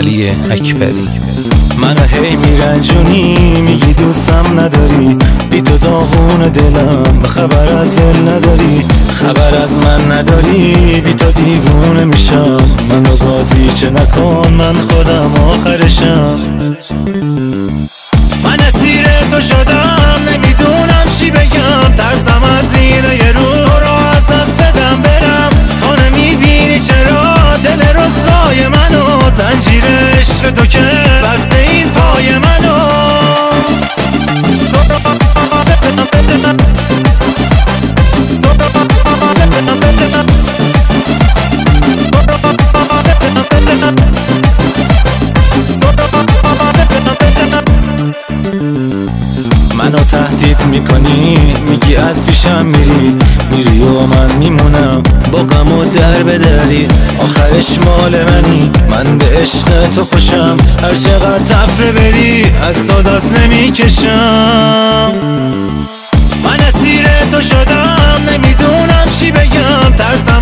علی اکبری. منو هی میرنجونی، میگی دوستم نداری، بی تو داغون دلم، خبر از دل نداری، خبر از من نداری، بی تو دیوونه میشم. منو بازی چه نکن، من خودم آخرشم. من اسیر تو شدم، نمیدونم چی بگم، ترسم از این یه رو را از دست بدم برم. تو نمیبینی چرا دل رسوای منو، زنجیر عشق تو که بسته این پای منو. منو تهدید میکنی، میگی از پیشم میری و من میمونم با غم و در به دری. آخرش مال منی، من به عشق تو خوشم، هر چقدر تفره بری از تو دست نمیکشم. من اسیر تو شدم، نمیدونم چی بگم، ترسم